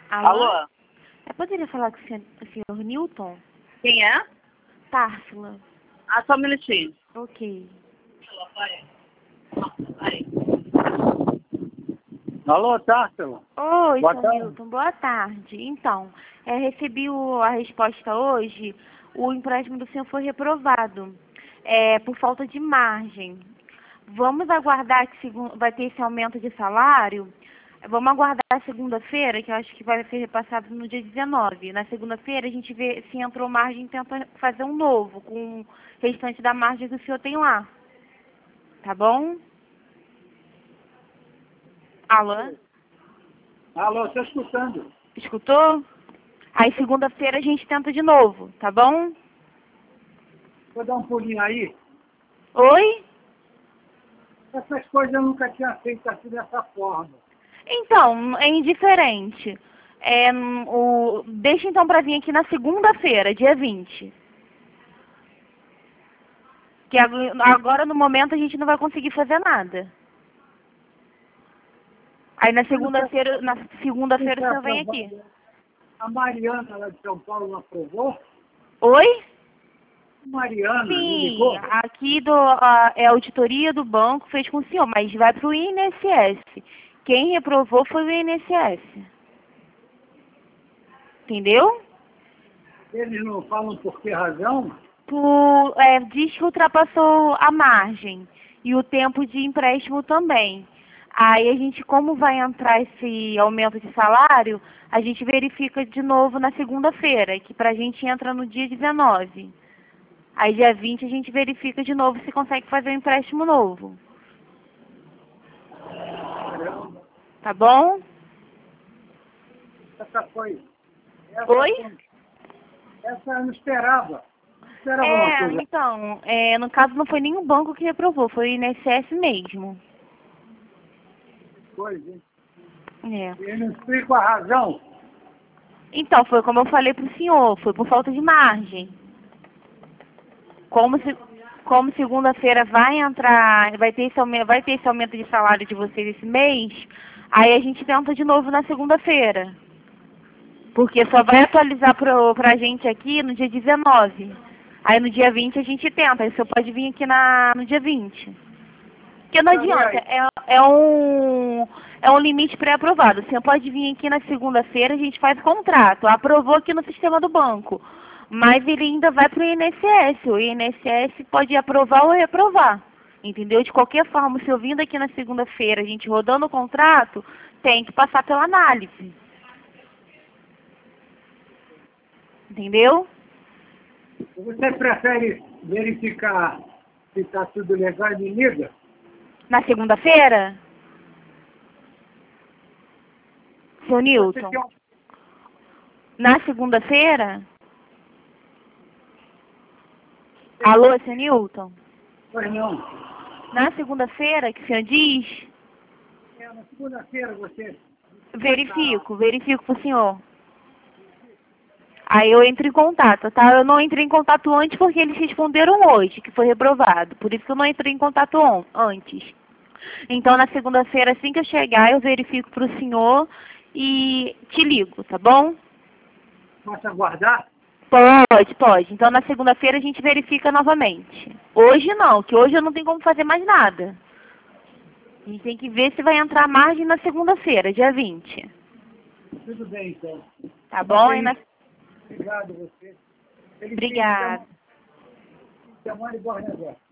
Alô? Alô? Eu poderia falar com o senhor Newton? Quem é? Társila. Ah, só um minutinho. Ok. Alô, Társila. Oi, Boa senhor tarde. Newton. Boa tarde. Então, recebi a resposta hoje. O empréstimo do senhor foi reprovado. Por falta de margem. Vamos aguardar que vai ter esse aumento de salário. Vamos aguardar segunda-feira, que eu acho que vai ser repassado no dia 19. Na segunda-feira a gente vê se entrou margem e tenta fazer um novo, com o restante da margem que o senhor tem lá. Tá bom? Alô? Alô, estou escutando. Escutou? Aí segunda-feira a gente tenta de novo, tá bom? Vou dar um pulinho aí. Oi? Essas coisas eu nunca tinha feito assim dessa forma. Então, é indiferente. Deixa então pra vir aqui na segunda-feira, dia 20. Que agora no momento a gente não vai conseguir fazer nada. Aí na segunda-feira o senhor vem aqui. A Mariana lá de São Paulo não aprovou? Oi? Mariana me Sim, ligou? aqui é a auditoria do banco fez com o senhor, mas vai pro INSS. Quem reprovou foi o INSS. Entendeu? Eles não falam por que razão? Diz que ultrapassou a margem e o tempo de empréstimo também. Aí a gente, como vai entrar esse aumento de salário, a gente verifica de novo na segunda-feira, que pra gente entra no dia 19. Aí dia 20 a gente verifica de novo se consegue fazer um empréstimo novo. Caramba, Tá bom? essa foi... Oi? Essa eu não esperava. Não esperava uma coisa. Então, no caso não foi nenhum banco que reprovou, foi o INSS mesmo. Coisa, hein? É. E não explico a razão. Então, foi como eu falei pro senhor, foi por falta de margem. Como segunda-feira vai ter esse aumento de salário de vocês esse mês, aí a gente tenta de novo na segunda-feira. Porque só vai atualizar pra gente aqui no dia 19. Aí no dia 20 a gente tenta, aí o senhor pode vir aqui no dia 20. Porque não adianta, é um limite pré-aprovado. O senhor pode vir aqui na segunda-feira, a gente faz o contrato. Aprovou aqui no sistema do banco. Mas ele ainda vai para o INSS. O INSS pode aprovar ou reprovar. Entendeu? De qualquer forma, se eu vindo aqui na segunda-feira, a gente rodando o contrato, tem que passar pela análise. Entendeu? Você prefere verificar se está tudo legal e me liga? Na segunda-feira? Seu Newton? Você quer- Na segunda-feira? Alô, seu Newton? Pois não. Na segunda-feira, que o senhor diz? Na segunda-feira você... Verifico pro senhor. Aí eu entro em contato, tá? Eu não entrei em contato antes porque eles responderam hoje, que foi reprovado. Por isso que eu não entrei em contato antes. Então, na segunda-feira, assim que eu chegar, eu verifico pro senhor e te ligo, tá bom? Posso aguardar? Pode. Então, na segunda-feira a gente verifica novamente. Hoje não, que hoje eu não tenho como fazer mais nada. A gente tem que ver se vai entrar margem na segunda-feira, dia 20. Tudo bem, então. Tá bom? Obrigado, você. Obrigada. Feliz fim de semana e bom negócio.